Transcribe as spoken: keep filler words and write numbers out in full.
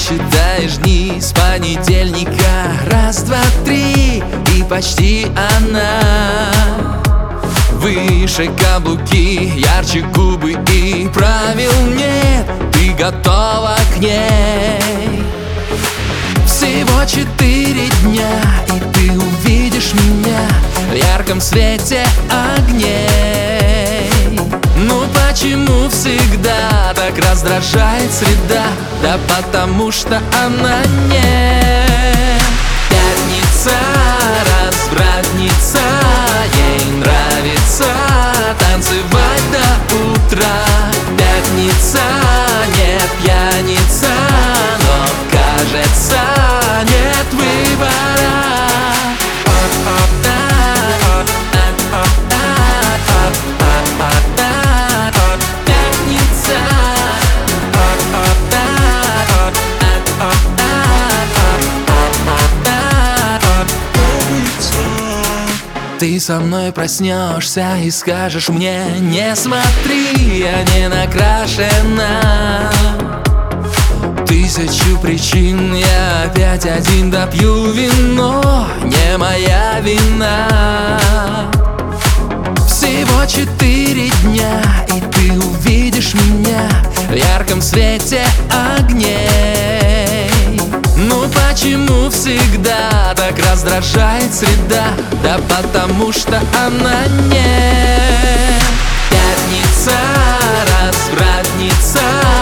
считаешь дни с понедельника. Раз, два, три, и почти она. Выше каблуки, ярче губы, и правил нет, ты готова к ней. Всего четыре дня, и ты увидишь меня в ярком свете огней. Ну почему всегда так раздражает среда? Да потому что она не пятница, развратница. Ей нравится танцевать до утра. Пятница, не пьяница, но кажется нет выбора. Ты со мной проснешься и скажешь мне: не смотри, я не накрашена. Тысячу причин, я опять один допью вино, не моя вина. Всего четыре дня, и ты увидишь меня в ярком свете огней. Ну почему всегда так раздражает среда? Да потому что она не пятница, развратница.